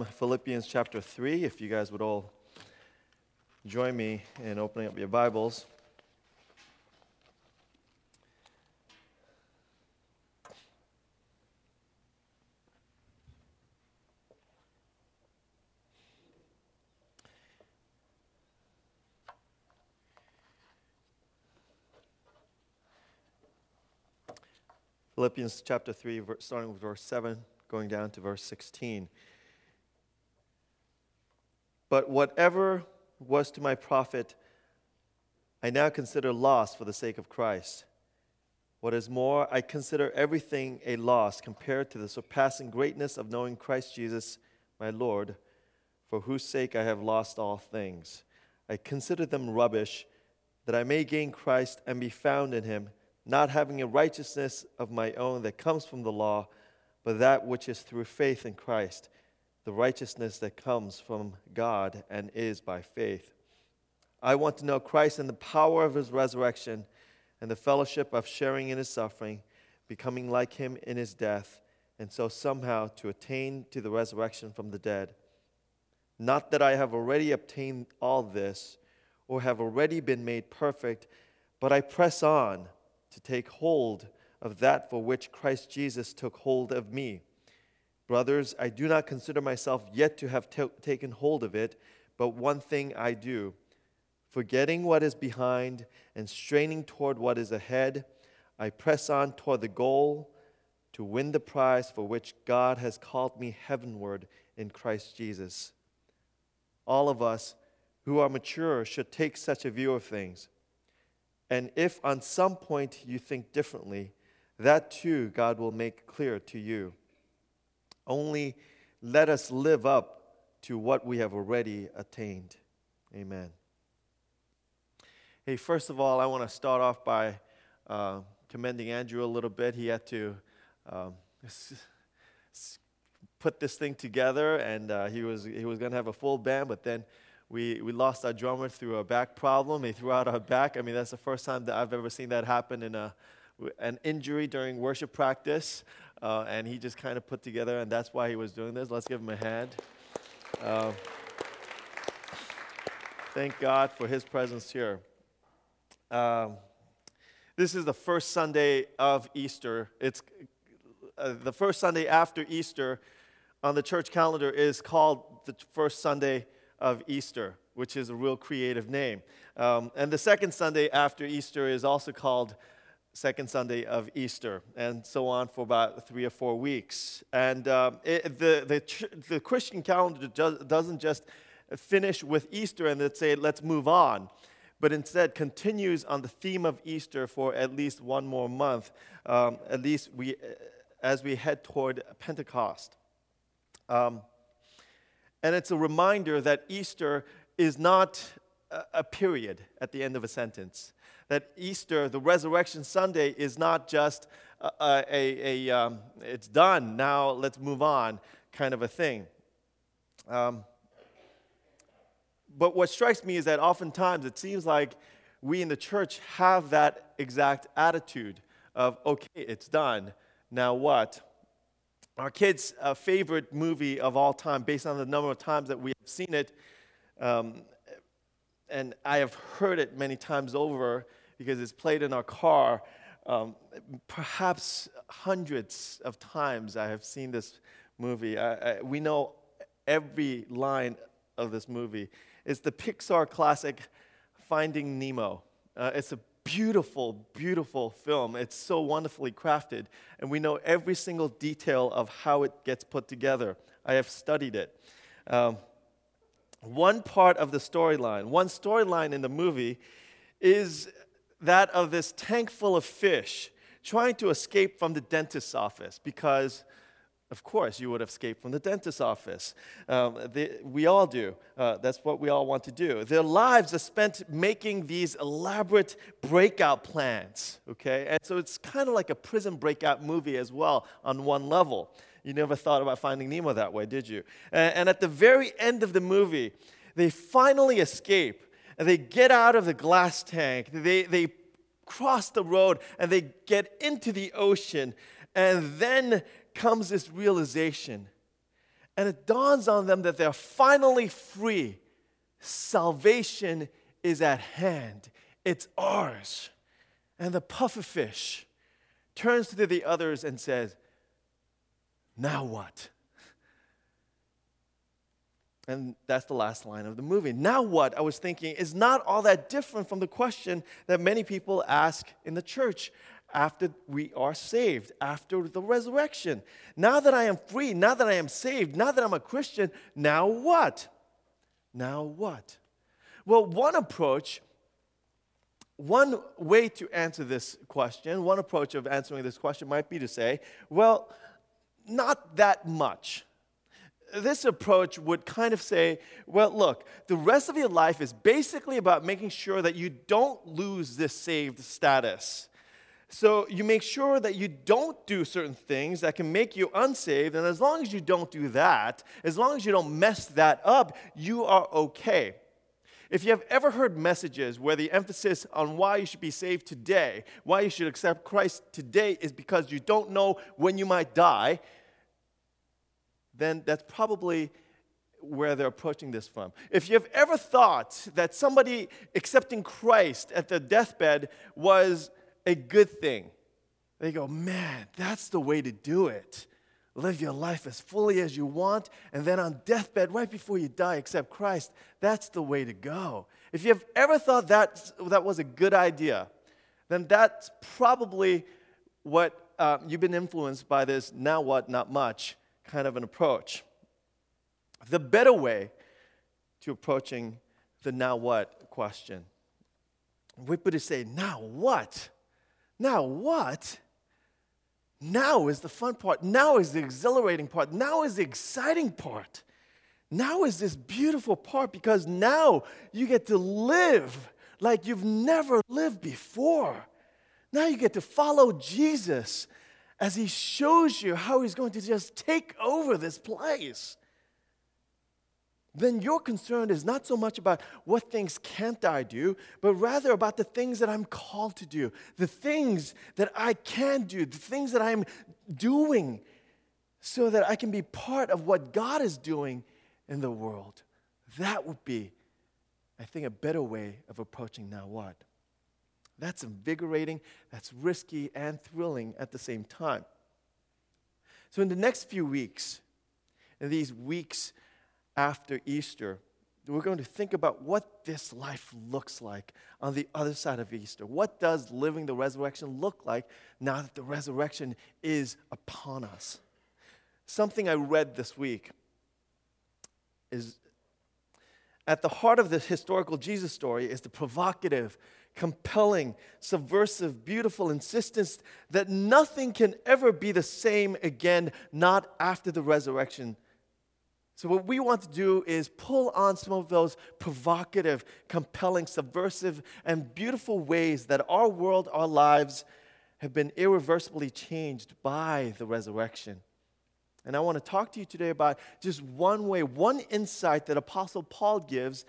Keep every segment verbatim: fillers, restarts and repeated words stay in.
from Philippians chapter three. If you guys would all join me in opening up your Bibles. Philippians chapter three, starting with verse seven, going down to verse sixteen. But whatever was to my profit, I now consider loss for the sake of Christ. What is more, I consider everything a loss compared to the surpassing greatness of knowing Christ Jesus, my Lord, for whose sake I have lost all things. I consider them rubbish, that I may gain Christ and be found in him, not having a righteousness of my own that comes from the law, but that which is through faith in Christ, the righteousness that comes from God and is by faith. I want to know Christ and the power of his resurrection and the fellowship of sharing in his suffering, becoming like him in his death, and so somehow to attain to the resurrection from the dead. Not that I have already obtained all this, or have already been made perfect, but I press on to take hold of that for which Christ Jesus took hold of me. Brothers, I do not consider myself yet to have t- taken hold of it, but one thing I do, forgetting what is behind and straining toward what is ahead, I press on toward the goal to win the prize for which God has called me heavenward in Christ Jesus. All of us who are mature should take such a view of things. And if on some point you think differently, that too God will make clear to you. Only let us live up to what we have already attained. Amen. Hey, first of all, I want to start off by uh, commending Andrew a little bit. He had to um, put this thing together, and uh, he was he was going to have a full band, but then We we lost our drummer through a back problem. He threw out our back. I mean, that's the first time that I've ever seen that happen in a an injury during worship practice. Uh, and he just kind of put together, and that's why he was doing this. Let's give him a hand. Uh, thank God for his presence here. Um, this is the first Sunday of Easter. It's uh, the first Sunday after Easter on the church calendar is called the first Sunday of Easter, which is a real creative name. Um, and the second Sunday after Easter is also called Second Sunday of Easter, and so on for about three or four weeks. And um, it, the, the the Christian calendar does, doesn't just finish with Easter and then say, let's move on, but instead continues on the theme of Easter for at least one more month, um, at least we as we head toward Pentecost. Um, And it's a reminder that Easter is not a, a period at the end of a sentence. That Easter, the Resurrection Sunday, is not just a, a, a, a um, it's done, now let's move on kind of a thing. Um, but what strikes me is that oftentimes it seems like we in the church have that exact attitude of, okay, it's done, now what? Our kids' uh, favorite movie of all time, based on the number of times that we have seen it, um, and I have heard it many times over because it's played in our car. Um, perhaps hundreds of times I have seen this movie. I, I, we know every line of this movie. It's the Pixar classic Finding Nemo. Uh, it's a beautiful, beautiful film. It's so wonderfully crafted, and we know every single detail of how it gets put together. I have studied it. Um, one part of the storyline, one storyline in the movie is that of this tank full of fish trying to escape from the dentist's office because, of course, you would have escaped from the dentist's office. Um, they, we all do. Uh, that's what we all want to do. Their lives are spent making these elaborate breakout plans, okay? And so it's kind of like a prison breakout movie as well on one level. You never thought about Finding Nemo that way, did you? And, and at the very end of the movie, they finally escape, and they get out of the glass tank. They, they cross the road, and they get into the ocean, and then comes this realization. And it dawns on them that they're finally free. Salvation is at hand. It's ours. And the pufferfish turns to the others and says, now what? And that's the last line of the movie. Now what, I was thinking, is not all that different from the question that many people ask in the church after we are saved, after the resurrection. Now that I am free, now that I am saved, now that I'm a Christian, now what? Now what? Well, one approach, one way to answer this question, one approach of answering this question might be to say, well, not that much. This approach would kind of say, well, look, the rest of your life is basically about making sure that you don't lose this saved status. So you make sure that you don't do certain things that can make you unsaved, and as long as you don't do that, as long as you don't mess that up, you are okay. If you have ever heard messages where the emphasis on why you should be saved today, why you should accept Christ today is because you don't know when you might die, then that's probably where they're approaching this from. If you've ever thought that somebody accepting Christ at their deathbed was a good thing, they go, man, that's the way to do it. Live your life as fully as you want, and then on deathbed, right before you die, accept Christ. That's the way to go. If you've ever thought that, that was a good idea, then that's probably what uh, you've been influenced by this now what, not much kind of an approach. The better way to approaching the now what question would be to say, now what? Now what? Now is the fun part. Now is the exhilarating part. Now is the exciting part. Now is this beautiful part because now you get to live like you've never lived before. Now you get to follow Jesus as he shows you how he's going to just take over this place. Then your concern is not so much about what things can't I do, but rather about the things that I'm called to do, the things that I can do, the things that I'm doing so that I can be part of what God is doing in the world. That would be, I think, a better way of approaching now what. That's invigorating, that's risky, and thrilling at the same time. So in the next few weeks, in these weeks after Easter, we're going to think about what this life looks like on the other side of Easter. What does living the resurrection look like now that the resurrection is upon us? Something I read this week is at the heart of this historical Jesus story is the provocative, compelling, subversive, beautiful insistence that nothing can ever be the same again, not after the resurrection. So what we want to do is pull on some of those provocative, compelling, subversive, and beautiful ways that our world, our lives have been irreversibly changed by the resurrection. And I want to talk to you today about just one way, one insight that Apostle Paul gives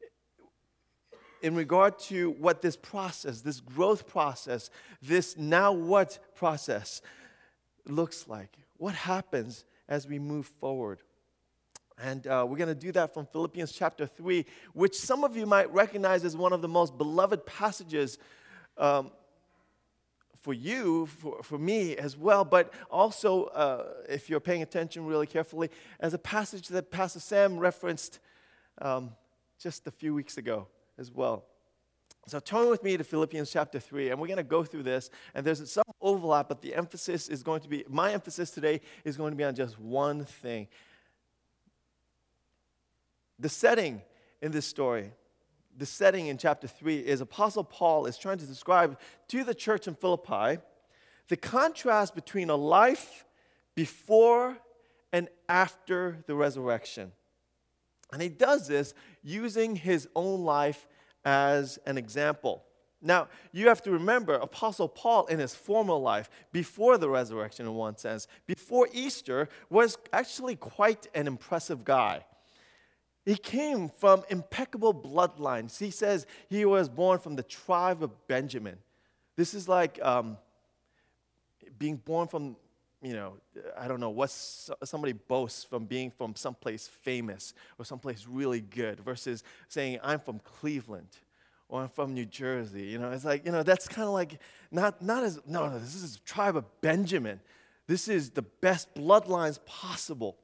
in regard to what this process, this growth process, this now what process looks like. What happens as we move forward? And uh, we're going to do that from Philippians chapter three, which some of you might recognize as one of the most beloved passages um, for you, for, for me as well, but also, uh, if you're paying attention really carefully, as a passage that Pastor Sam referenced um, just a few weeks ago as well. So turn with me to Philippians chapter three, and we're going to go through this, and there's some overlap, but the emphasis is going to be, my emphasis today is going to be on just one thing. The setting in this story, the setting in chapter three is Apostle Paul is trying to describe to the church in Philippi the contrast between a life before and after the resurrection. And he does this using his own life as an example. Now, you have to remember, Apostle Paul in his former life, before the resurrection in one sense, before Easter, was actually quite an impressive guy. He came from impeccable bloodlines. He says he was born from the tribe of Benjamin. This is like um, being born from, you know, I don't know, what's somebody boasts from being from someplace famous or someplace really good versus saying, I'm from Cleveland or I'm from New Jersey. You know, it's like, you know, that's kind of like, not, not as, no, no, this is the tribe of Benjamin. This is the best bloodlines possible.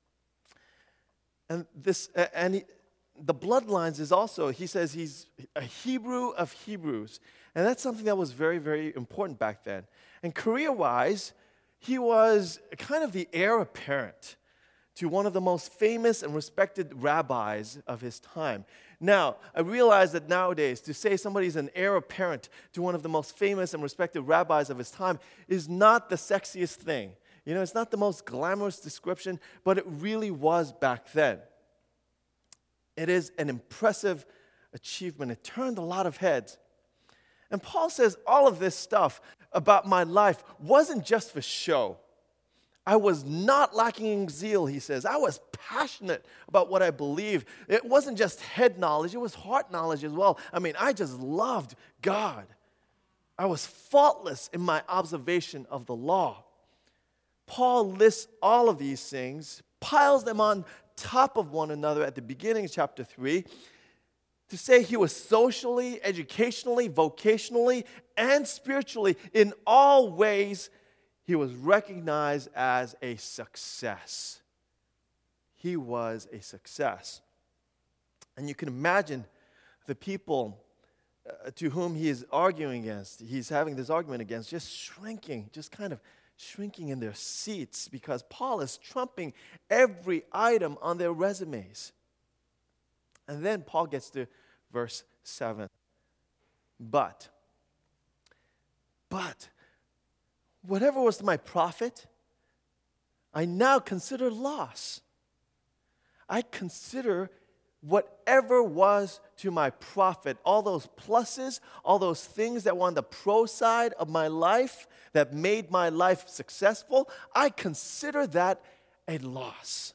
And this, and he, the bloodlines is also, he says he's a Hebrew of Hebrews. And that's something that was very, very important back then. And career-wise, he was kind of the heir apparent to one of the most famous and respected rabbis of his time. Now, I realize that nowadays, to say somebody's an heir apparent to one of the most famous and respected rabbis of his time is not the sexiest thing. You know, it's not the most glamorous description, but it really was back then. It is an impressive achievement. It turned a lot of heads. And Paul says all of this stuff about my life wasn't just for show. I was not lacking in zeal, he says. I was passionate about what I believed. It wasn't just head knowledge, it was heart knowledge as well. I mean, I just loved God. I was faultless in my observation of the law. Paul lists all of these things, piles them on top of one another at the beginning of chapter three, to say he was socially, educationally, vocationally, and spiritually, in all ways, he was recognized as a success. He was a success. And you can imagine the people uh, to whom he is arguing against, he's having this argument against, just shrinking, just kind of shrinking in their seats because Paul is trumping every item on their resumes. And then Paul gets to verse seven. But, but, whatever was to my profit, I now consider loss. I consider whatever was to my profit, all those pluses, all those things that were on the pro side of my life that made my life successful, I consider that a loss.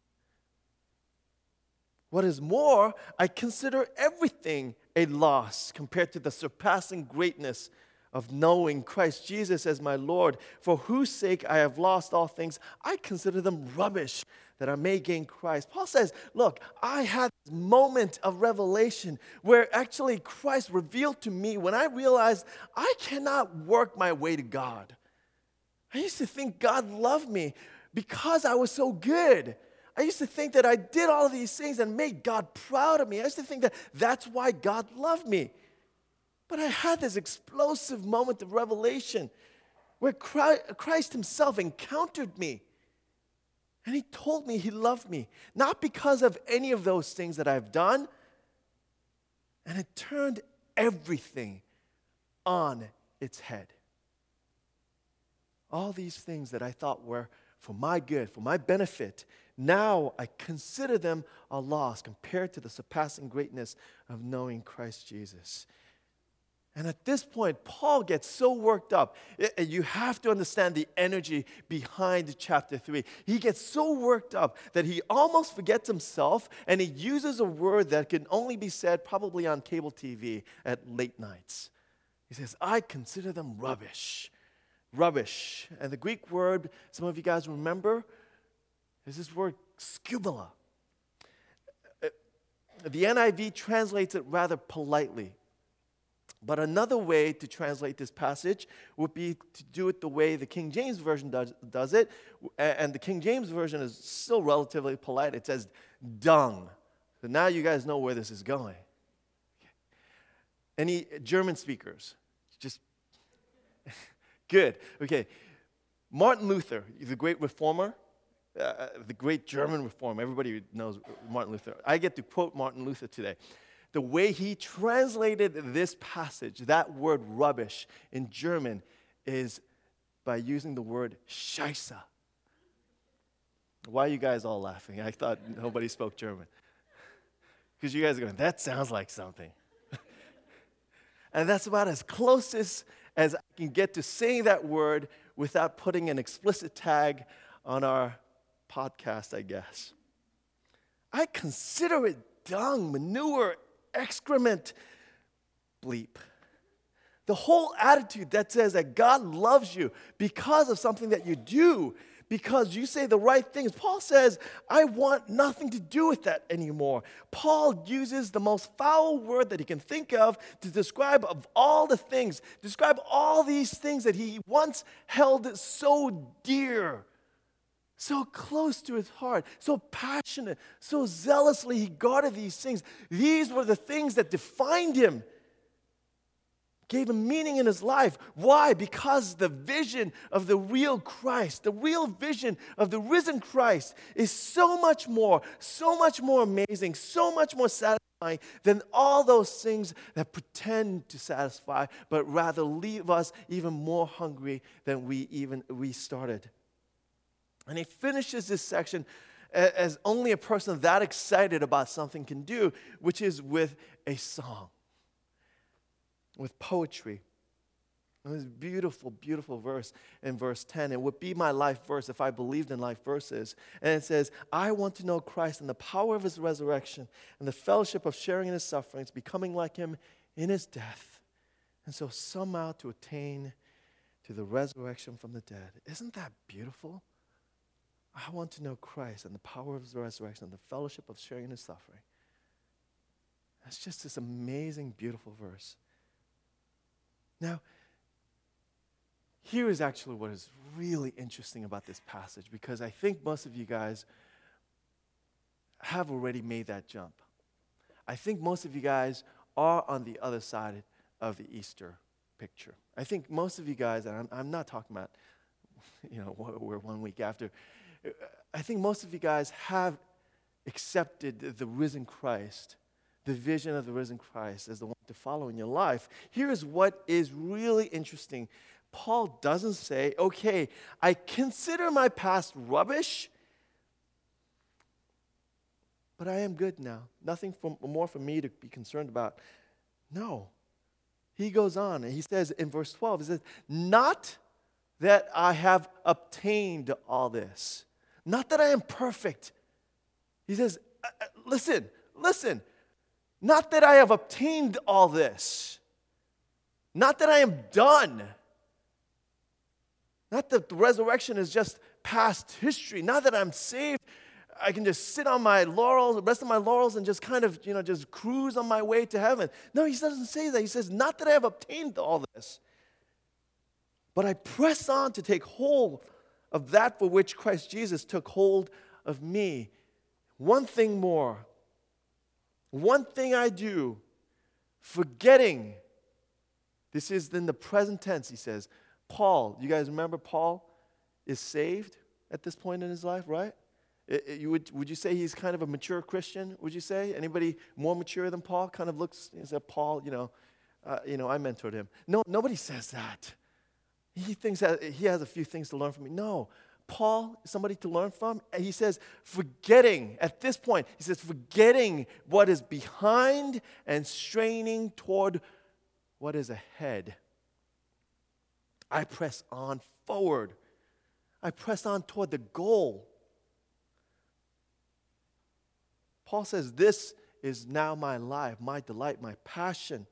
What is more, I consider everything a loss compared to the surpassing greatness of knowing Christ Jesus as my Lord, for whose sake I have lost all things. I consider them rubbish that I may gain Christ. Paul says, look, I had this moment of revelation where actually Christ revealed to me when I realized I cannot work my way to God. I used to think God loved me because I was so good. I used to think that I did all of these things and made God proud of me. I used to think that that's why God loved me. But I had this explosive moment of revelation where Christ himself encountered me. And he told me he loved me, not because of any of those things that I've done. And it turned everything on its head. All these things that I thought were for my good, for my benefit, now I consider them a loss compared to the surpassing greatness of knowing Christ Jesus. And at this point, Paul gets so worked up. You have to understand the energy behind chapter three. He gets so worked up that he almost forgets himself, and he uses a word that can only be said probably on cable T V at late nights. He says, I consider them rubbish. Rubbish. And the Greek word, some of you guys remember, is this word skubala. The N I V translates it rather politely. But another way to translate this passage would be to do it the way the King James Version does, does it. And the King James Version is still relatively polite. It says dung. So now you guys know where this is going. Any German speakers? Just good. Okay. Martin Luther, the great reformer, uh, the great German reformer. Everybody knows Martin Luther. I get to quote Martin Luther today. The way he translated this passage, that word rubbish in German, is by using the word Scheiße. Why are you guys all laughing? I thought nobody spoke German. Because you guys are going, that sounds like something. And that's about as close as, as I can get to saying that word without putting an explicit tag on our podcast, I guess. I consider it dung, manure, excrement, bleep. The whole attitude that says that God loves you because of something that you do, because you say the right things. Paul says, I want nothing to do with that anymore. Paul uses the most foul word that he can think of to describe of all the things, describe all these things that he once held so dear, so close to his heart, so passionate, so zealously he guarded these things. These were the things that defined him, gave him meaning in his life. Why? Because the vision of the real Christ, the real vision of the risen Christ is so much more, so much more amazing, so much more satisfying than all those things that pretend to satisfy, but rather leave us even more hungry than we even we started. And he finishes this section as only a person that excited about something can do, which is with a song, with poetry. And this beautiful, beautiful verse in verse ten. It would be my life verse if I believed in life verses. And it says, I want to know Christ and the power of his resurrection and the fellowship of sharing in his sufferings, becoming like him in his death, and so somehow to attain to the resurrection from the dead. Isn't that beautiful? I want to know Christ and the power of his resurrection and the fellowship of sharing in his suffering. That's just this amazing, beautiful verse. Now, here is actually what is really interesting about this passage, because I think most of you guys have already made that jump. I think most of you guys are on the other side of the Easter picture. I think most of you guys, and I'm, I'm not talking about, you know, we're one week after. I think most of you guys have accepted the risen Christ, the vision of the risen Christ as the one to follow in your life. Here is what is really interesting. Paul doesn't say, okay, I consider my past rubbish, but I am good now. Nothing for, more for me to be concerned about. No. He goes on and he says in verse twelve, he says, not that I have obtained all this. Not that I am perfect. He says, listen, listen. Not that I have obtained all this. Not that I am done. Not that the resurrection is just past history. Not that I'm saved. I can just sit on my laurels, the rest of my laurels, and just kind of, you know, just cruise on my way to heaven. No, he doesn't say that. He says, not that I have obtained all this, but I press on to take hold of that for which Christ Jesus took hold of me. One thing more. One thing I do, forgetting. This is in the present tense, he says. Paul, you guys remember Paul is saved at this point in his life, right? It, it, you would, would you say he's kind of a mature Christian, would you say? Anybody more mature than Paul? Kind of looks, is that Paul, you know, uh, you know, I mentored him. No, nobody says that. He thinks that he has a few things to learn from me. No, Paul is somebody to learn from. And he says, forgetting, at this point, he says, forgetting what is behind and straining toward what is ahead. I press on forward. I press on toward the goal. Paul says, this is now my life, my delight, my passion.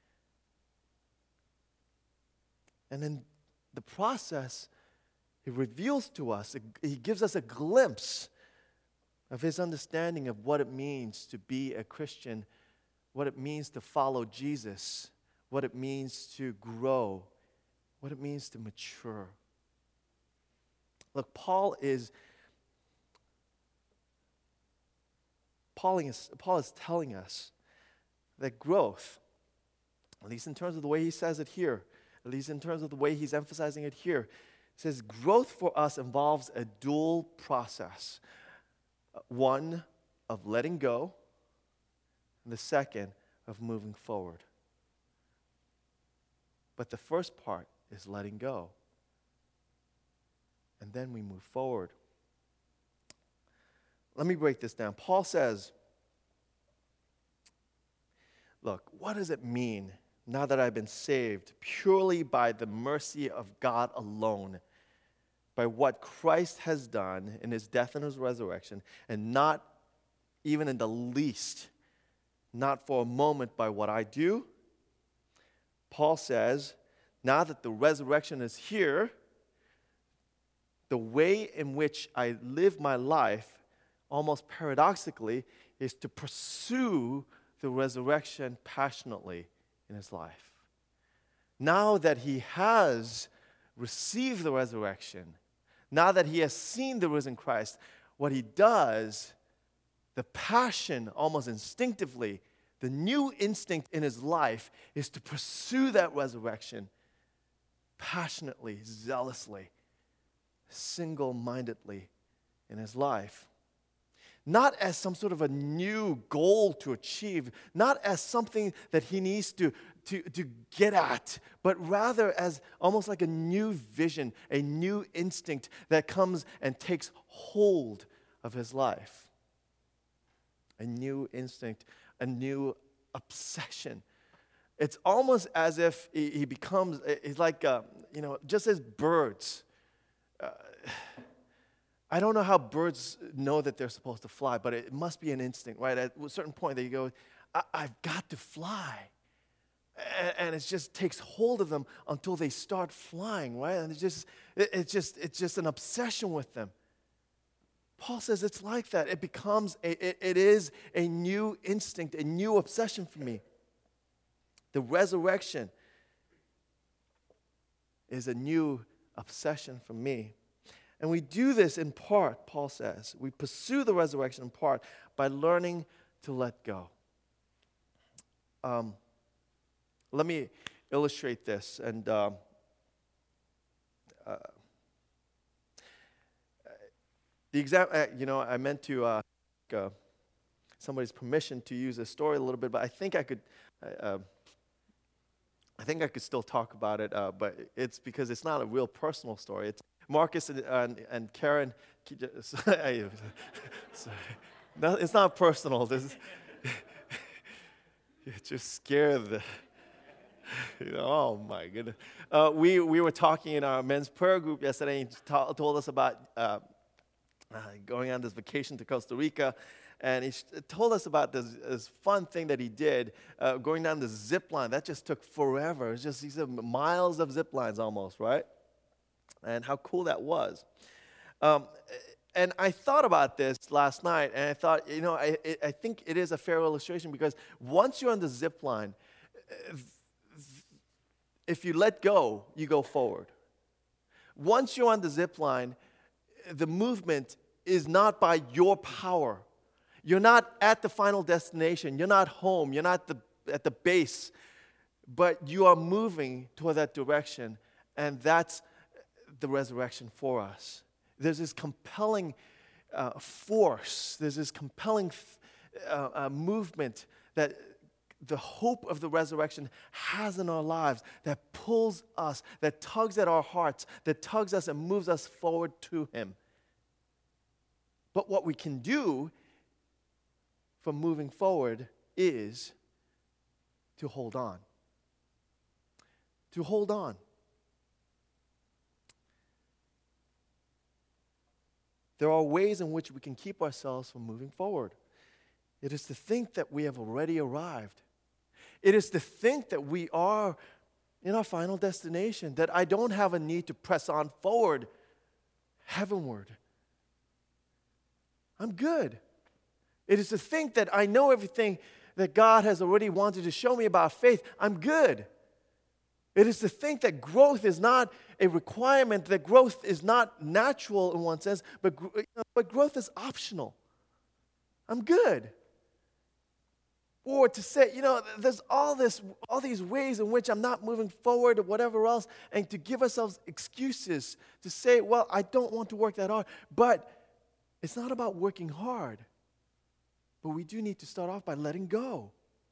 And in the process, he reveals to us, he gives us a glimpse of his understanding of what it means to be a Christian, what it means to follow Jesus, what it means to grow, what it means to mature. Look, Paul is Paul is, Paul is telling us that growth, at least in terms of the way he says it here, at least in terms of the way he's emphasizing it here, he says growth for us involves a dual process. One of letting go, and the second of moving forward. But the first part is letting go. And then we move forward. Let me break this down. Paul says, look, what does it mean now that I've been saved purely by the mercy of God alone, by what Christ has done in his death and his resurrection, and not even in the least, not for a moment by what I do? Paul says, now that the resurrection is here, the way in which I live my life, almost paradoxically, is to pursue the resurrection passionately in his life. Now that he has received the resurrection, now that he has seen the risen Christ, what he does, the passion almost instinctively, the new instinct in his life is to pursue that resurrection passionately, zealously, single-mindedly in his life. Not as some sort of a new goal to achieve, not as something that he needs to, to, to get at, but rather as almost like a new vision, a new instinct that comes and takes hold of his life. A new instinct, a new obsession. It's almost as if he, he becomes, he's like, uh, you know, just as birds. Uh, I don't know how birds know that they're supposed to fly, but it must be an instinct, right? At a certain point, they go, I- I've got to fly. And, and it just takes hold of them until they start flying, right? And it's just, it, it's just, it's just an obsession with them. Paul says it's like that. It becomes, a, it, it is a new instinct, a new obsession for me. The resurrection is a new obsession for me. And we do this in part, Paul says. We pursue the resurrection in part by learning to let go. Um, let me illustrate this. And uh, uh, the example, uh, you know, I meant to uh, uh, somebody's permission to use this story a little bit, but I think I could. Uh, I think I could still talk about it, uh, but it's because it's not a real personal story. It's Marcus and, and, and Karen. Sorry. No, it's not personal. This is, you just scared the. You know, oh my goodness. Uh, we we were talking in our men's prayer group yesterday. And he t- told us about uh, uh, going on this vacation to Costa Rica. And he sh- told us about this, this fun thing that he did, uh, going down the zip line. That just took forever. It was just, he said, miles of zip lines almost, right? And how cool that was. Um, and I thought about this last night, and I thought, you know, I, I think it is a fair illustration because once you're on the zip line, if you let go, you go forward. Once you're on the zip line, the movement is not by your power. You're not at the final destination. You're not home. You're not the, at the base. But you are moving toward that direction. And that's the resurrection for us. There's this compelling uh, force. There's this compelling uh, uh, movement that the hope of the resurrection has in our lives that pulls us, that tugs at our hearts, that tugs us and moves us forward to Him. But what we can do from moving forward is to hold on. To hold on. There are ways in which we can keep ourselves from moving forward. It is to think that we have already arrived. It is to think that we are in our final destination, that I don't have a need to press on forward, heavenward. I'm good. It is to think that I know everything that God has already wanted to show me about faith. I'm good. It is to think that growth is not a requirement, that growth is not natural in one sense, but, you know, but growth is optional. I'm good. Or to say, you know, there's all this, all these ways in which I'm not moving forward or whatever else, and to give ourselves excuses to say, well, I don't want to work that hard. But it's not about working hard. But we do need to start off by letting go.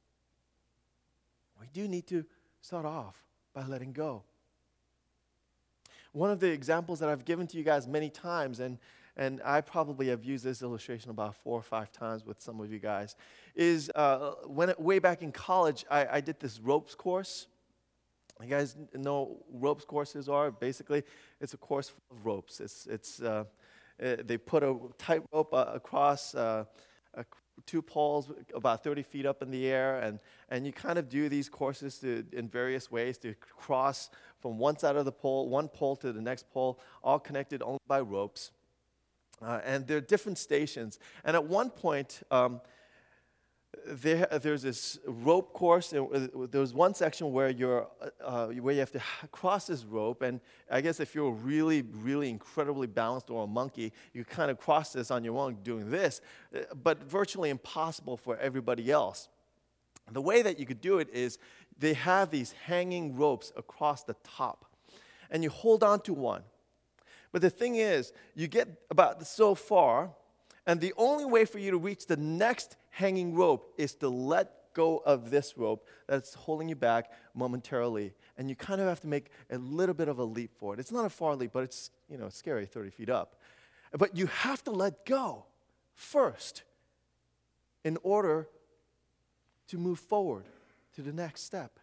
We do need to start off by letting go. One of the examples that I've given to you guys many times, and, and I probably have used this illustration about four or five times with some of you guys, is uh, when it, way back in college, I, I did this ropes course. You guys know what ropes courses are? Basically, it's a course full of ropes. It's, it's, uh, it, they put a tight rope uh, across uh, a two poles about thirty feet up in the air, and, and you kind of do these courses to, in various ways to cross from one side of the pole, one pole to the next pole, all connected only by ropes. Uh, and there are different stations. And at one point, um, there, there's this rope course. And there was one section where you're uh, where you have to cross this rope. And I guess if you're really, really incredibly balanced or a monkey, you kind of cross this on your own doing this. But virtually impossible for everybody else. The way that you could do it is they have these hanging ropes across the top. And you hold on to one. But the thing is, you get about so far, and the only way for you to reach the next hanging rope is to let go of this rope that's holding you back momentarily. And you kind of have to make a little bit of a leap for it. It's not a far leap, but it's, you know, scary, thirty feet up. But you have to let go first in order to move forward to the next step.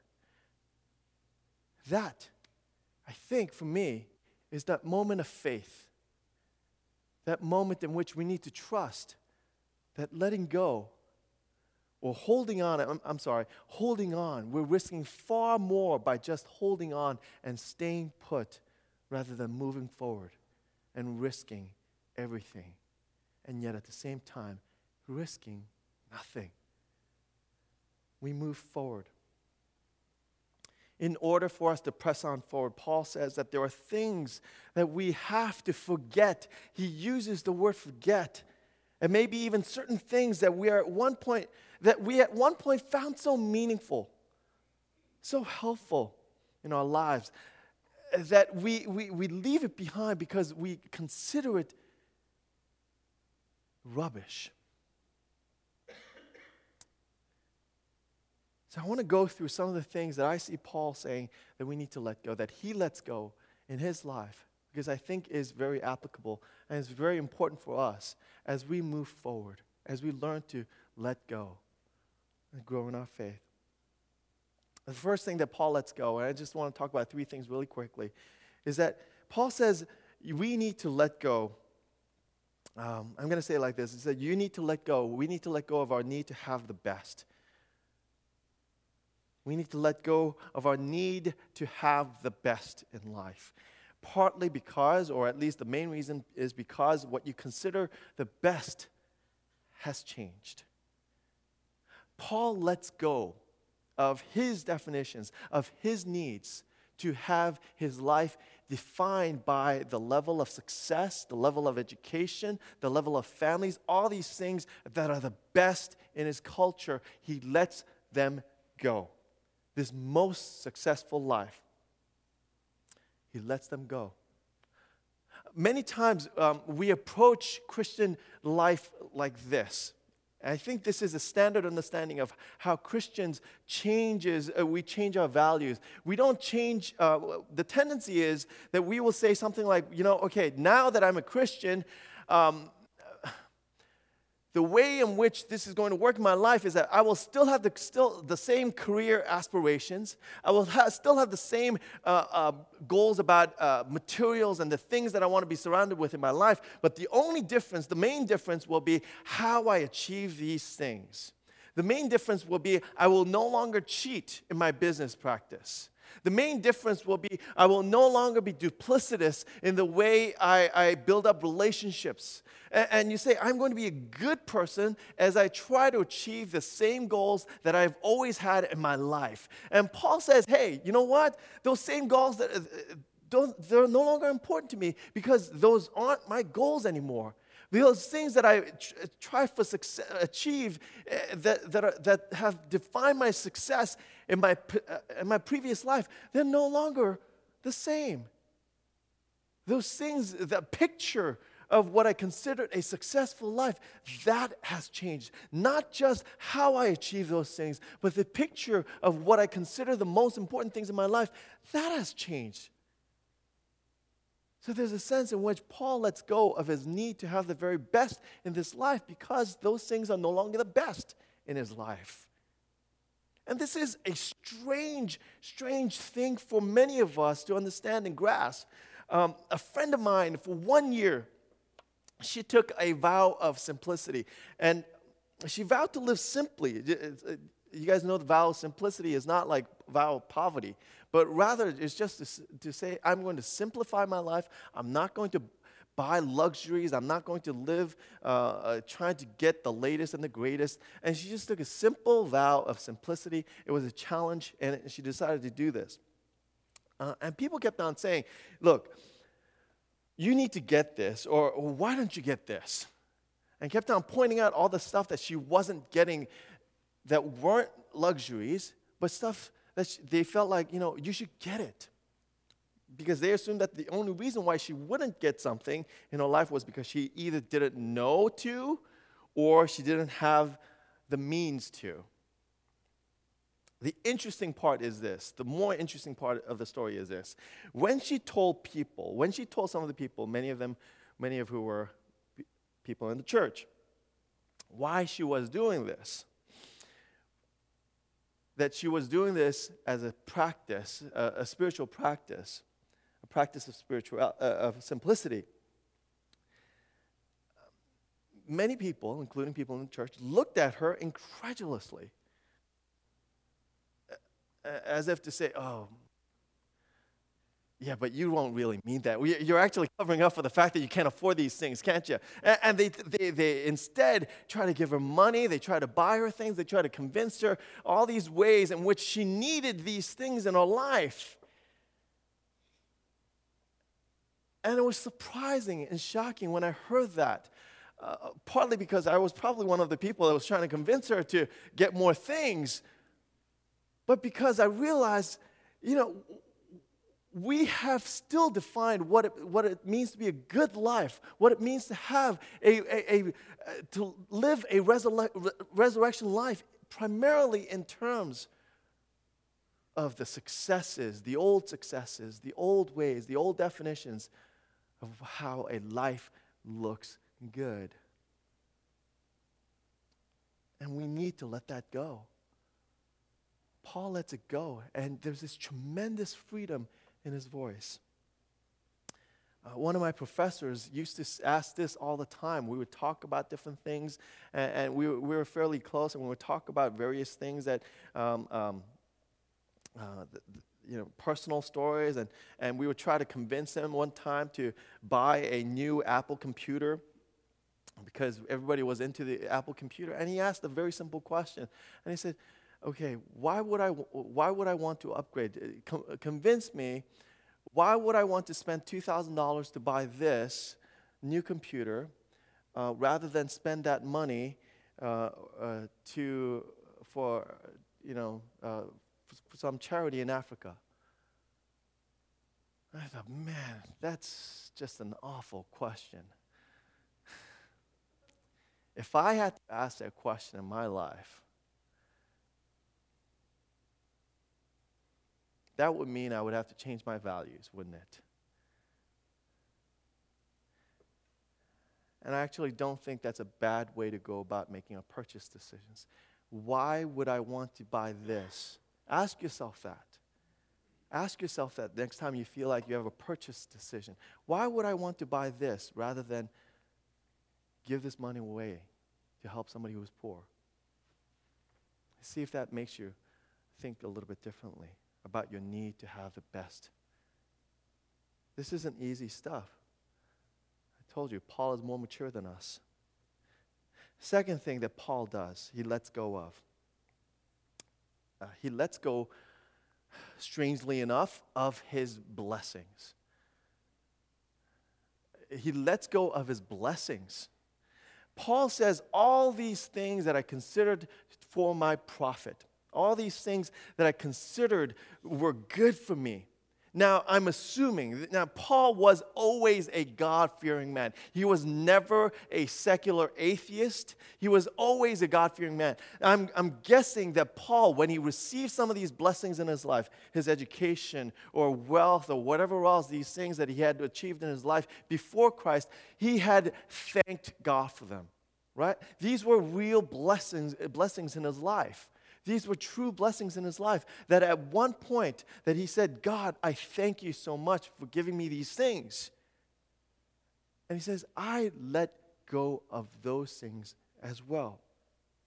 That, I think, for me, is that moment of faith, that moment in which we need to trust that letting go or holding on, I'm, I'm sorry, holding on, we're risking far more by just holding on and staying put rather than moving forward and risking everything, and yet at the same time, risking nothing. We move forward. In order for us to press on forward, Paul says that there are things that we have to forget. He uses the word forget. And maybe even certain things that we are at one point, that we at one point found so meaningful, so helpful in our lives, that we, we, we leave it behind because we consider it rubbish. So I want to go through some of the things that I see Paul saying that we need to let go, that he lets go in his life, because I think is very applicable and is very important for us as we move forward, as we learn to let go and grow in our faith. The first thing that Paul lets go, and I just want to talk about three things really quickly, is that Paul says we need to let go. Um, I'm going to say it like this. He said, you need to let go. We need to let go of our need to have the best. We need to let go of our need to have the best in life. Partly because, or at least the main reason, is because what you consider the best has changed. Paul lets go of his definitions, of his needs to have his life defined by the level of success, the level of education, the level of families, all these things that are the best in his culture. He lets them go. This most successful life, he lets them go. Many times um, we approach Christian life like this. And I think this is a standard understanding of how Christians changes, uh, we change our values. We don't change, uh, the tendency is that we will say something like, you know, okay, now that I'm a Christian, um, the way in which this is going to work in my life is that I will still have the, still the same career aspirations. I will ha- still have the same uh, uh, goals about uh, materials and the things that I want to be surrounded with in my life. But the only difference, the main difference will be how I achieve these things. The main difference will be I will no longer cheat in my business practice. The main difference will be I will no longer be duplicitous in the way I, I build up relationships. And, and you say, I'm going to be a good person as I try to achieve the same goals that I've always had in my life. And Paul says, hey, you know what? Those same goals, that uh, don't, they're no longer important to me because those aren't my goals anymore. Those things that I try to success, achieve uh, that, that, are, that have defined my success in my, uh, in my previous life, they're no longer the same. Those things, the picture of what I considered a successful life, that has changed. Not just how I achieve those things, but the picture of what I consider the most important things in my life, that has changed. So there's a sense in which Paul lets go of his need to have the very best in this life because those things are no longer the best in his life. And this is a strange, strange thing for many of us to understand and grasp. Um, a friend of mine, for one year, she took a vow of simplicity. And she vowed to live simply. You guys know the vow of simplicity is not like vow of poverty, but rather it's just to, to say, I'm going to simplify my life. I'm not going to buy luxuries. I'm not going to live uh, uh, trying to get the latest and the greatest. And she just took a simple vow of simplicity. It was a challenge, and she decided to do this. Uh, and people kept on saying, look, you need to get this, or, or why don't you get this? And kept on pointing out all the stuff that she wasn't getting that weren't luxuries, but stuff that she, they felt like, you know, you should get it. Because they assumed that the only reason why she wouldn't get something in her life was because she either didn't know to or she didn't have the means to. The interesting part is this. The more interesting part of the story is this. When she told people, when she told some of the people, many of them, many of who were people in the church, why she was doing this, that she was doing this as a practice, a, a spiritual practice, a practice of spiritual, uh, of simplicity. Many people, including people in the church, looked at her incredulously, as if to say, oh, yeah, but you won't really mean that. You're actually covering up for the fact that you can't afford these things, can't you? And they, they, they instead try to give her money. They try to buy her things. They try to convince her all these ways in which she needed these things in her life. And it was surprising and shocking when I heard that, uh, partly because I was probably one of the people that was trying to convince her to get more things, but because I realized, you know, we have still defined what it, what it means to be a good life, what it means to have a, a, a, a to live a resur- resurrection life, primarily in terms of the successes, the old successes, the old ways, the old definitions of how a life looks good. And we need to let that go. Paul lets it go, and there's this tremendous freedom in his voice. Uh, one of my professors used to ask this all the time. We would talk about different things, and, and we, were, we were fairly close, and we would talk about various things that, um, um, uh, the, the, you know, personal stories, and, and we would try to convince him one time to buy a new Apple computer because everybody was into the Apple computer, and he asked a very simple question, and he said, okay, why would I, why would I want to upgrade? Con- convince me, why would I want to spend two thousand dollars to buy this new computer uh, rather than spend that money uh, uh, to, for, you know, uh, for some charity in Africa? I thought, man, that's just an awful question. If I had to ask that question in my life, that would mean I would have to change my values, wouldn't it? And I actually don't think that's a bad way to go about making a purchase decisions. Why would I want to buy this? Ask yourself that. Ask yourself that next time you feel like you have a purchase decision. Why would I want to buy this rather than give this money away to help somebody who is poor? See if that makes you think a little bit differently about your need to have the best. This isn't easy stuff. I told you, Paul is more mature than us. Second thing that Paul does, he lets go of. Uh, he lets go, strangely enough, of his blessings. He lets go of his blessings. Paul says, all these things that I considered for my profit, all these things that I considered were good for me. Now, I'm assuming, now Paul was always a God-fearing man. He was never a secular atheist. He was always a God-fearing man. I'm, I'm guessing that Paul, when he received some of these blessings in his life, his education or wealth or whatever else, these things that he had achieved in his life before Christ, he had thanked God for them, right? These were real blessings, blessings in his life. These were true blessings in his life, that at one point that he said, God, I thank you so much for giving me these things. And he says, I let go of those things as well.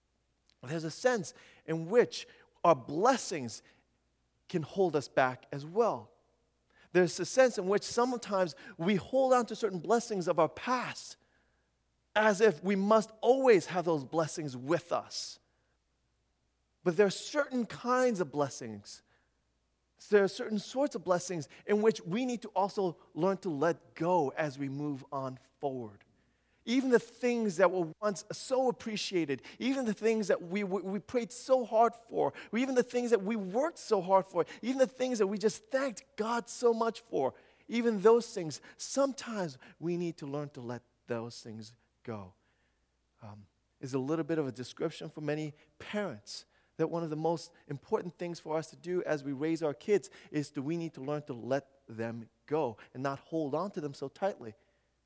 there's a sense in which our blessings can hold us back as well. There's a sense in which sometimes we hold on to certain blessings of our past as if we must always have those blessings with us. But there are certain kinds of blessings. There are certain sorts of blessings in which we need to also learn to let go as we move on forward. Even the things that were once so appreciated, even the things that we, we prayed so hard for, or even the things that we worked so hard for, even the things that we just thanked God so much for, even those things, sometimes we need to learn to let those things go. Um, is a little bit of a description for many parents that one of the most important things for us to do as we raise our kids is that we need to learn to let them go and not hold on to them so tightly.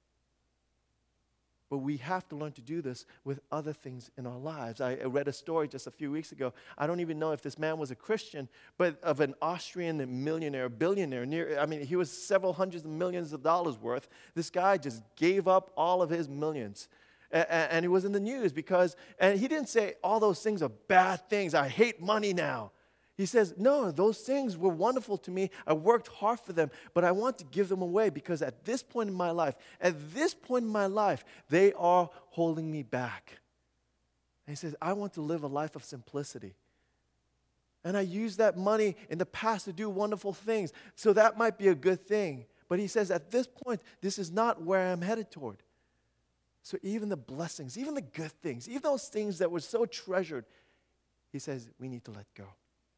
But we have to learn to do this with other things in our lives. I read a story just a few weeks ago. I don't even know if this man was a Christian, but of an Austrian millionaire, billionaire. Near, I mean, he was several hundreds of millions of dollars worth. This guy just gave up all of his millions. And, and he was in the news because, and he didn't say all those things are bad things. I hate money now. He says, no, those things were wonderful to me. I worked hard for them, but I want to give them away because at this point in my life, at this point in my life, they are holding me back. And he says, I want to live a life of simplicity. And I used that money in the past to do wonderful things, so that might be a good thing. But he says, at this point, this is not where I'm headed toward. So even the blessings, even the good things, even those things that were so treasured, he says, we need to let go.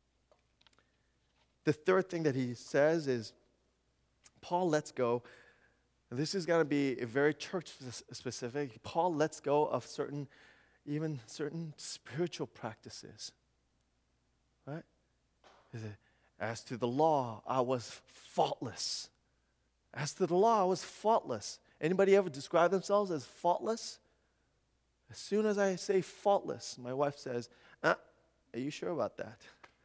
The third thing that he says is, Paul lets go. And this is going to be very church specific. Paul lets go of certain, even certain spiritual practices. Right? As to the law, I was faultless. As to the law, I was faultless. Anybody ever describe themselves as faultless? As soon as I say faultless, my wife says, uh, are you sure about that?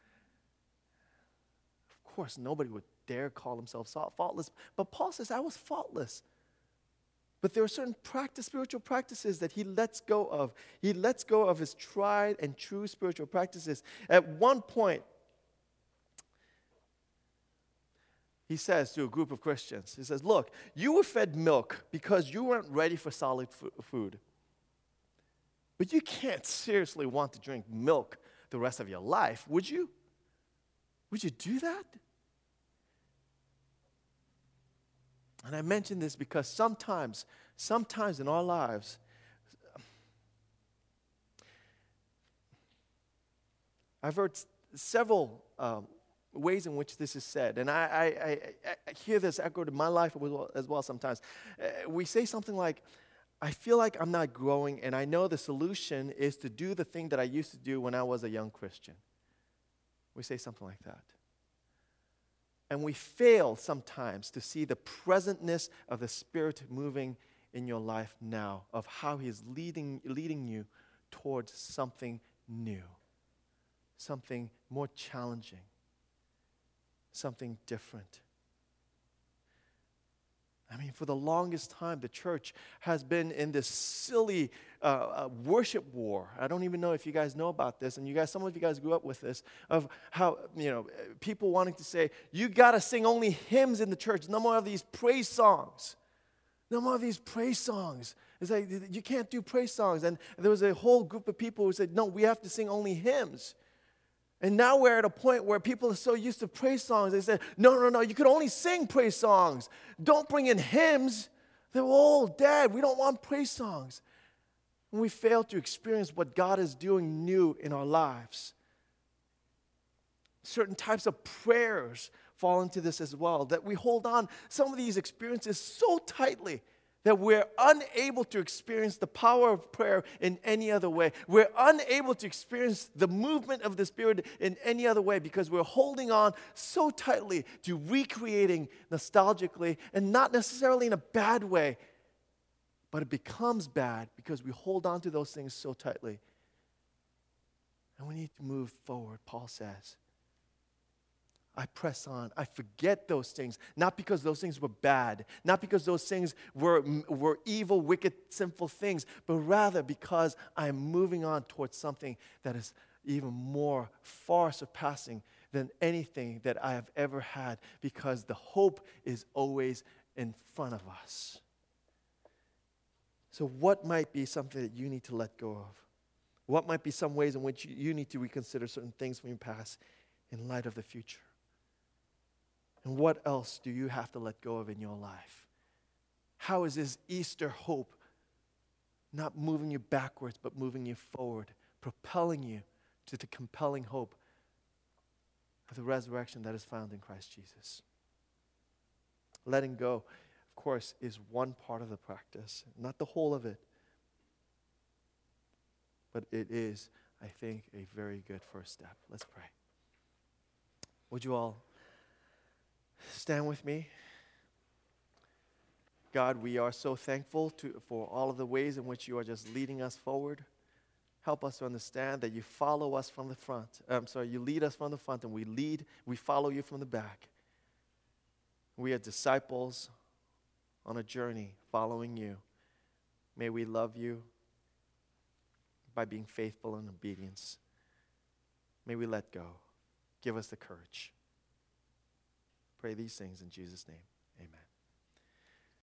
Of course, nobody would dare call themselves faultless. But Paul says, I was faultless. But there are certain practice, spiritual practices that he lets go of. He lets go of his tried and true spiritual practices. At one point, he says to a group of Christians, he says, look, you were fed milk because you weren't ready for solid food. But you can't seriously want to drink milk the rest of your life, would you? Would you do that? And I mention this because sometimes, sometimes in our lives, I've heard several um, ways in which this is said, and I, I, I, I hear this echoed in my life as well sometimes. Uh, we say something like, I feel like I'm not growing, and I know the solution is to do the thing that I used to do when I was a young Christian. We say something like that. And we fail sometimes to see the presentness of the Spirit moving in your life now, of how He is leading, leading you towards something new, something more challenging, something different. I mean, for the longest time, the church has been in this silly uh, uh, worship war. I don't even know if you guys know about this, and you guys, some of you guys grew up with this, of how, you know, people wanting to say, you got to sing only hymns in the church. No more of these praise songs. No more of these praise songs. It's like, you can't do praise songs. And there was a whole group of people who said, no, we have to sing only hymns. And now we're at a point where people are so used to praise songs, they said, no, no, no, you could only sing praise songs. Don't bring in hymns. They're all dead. We don't want praise songs. And we fail to experience what God is doing new in our lives. Certain types of prayers fall into this as well, that we hold on some of these experiences so tightly that we're unable to experience the power of prayer in any other way. We're unable to experience the movement of the Spirit in any other way because we're holding on so tightly to recreating nostalgically, and not necessarily in a bad way, but it becomes bad because we hold on to those things so tightly. And we need to move forward, Paul says. I press on. I forget those things, not because those things were bad, not because those things were, were evil, wicked, sinful things, but rather because I'm moving on towards something that is even more, far surpassing than anything that I have ever had, because the hope is always in front of us. So what might be something that you need to let go of? What might be some ways in which you need to reconsider certain things from your past in light of the future? And what else do you have to let go of in your life? How is this Easter hope not moving you backwards, but moving you forward, propelling you to the compelling hope of the resurrection that is found in Christ Jesus? Letting go, of course, is one part of the practice, not the whole of it. But it is, I think, a very good first step. Let's pray. Would you all stand with me? God, we are so thankful to, for all of the ways in which you are just leading us forward. Help us to understand that you follow us from the front. I'm sorry, you lead us from the front, and we lead, we follow you from the back. We are disciples on a journey following you. May we love you by being faithful in obedience. May we let go. Give us the courage. Pray these things in Jesus' name.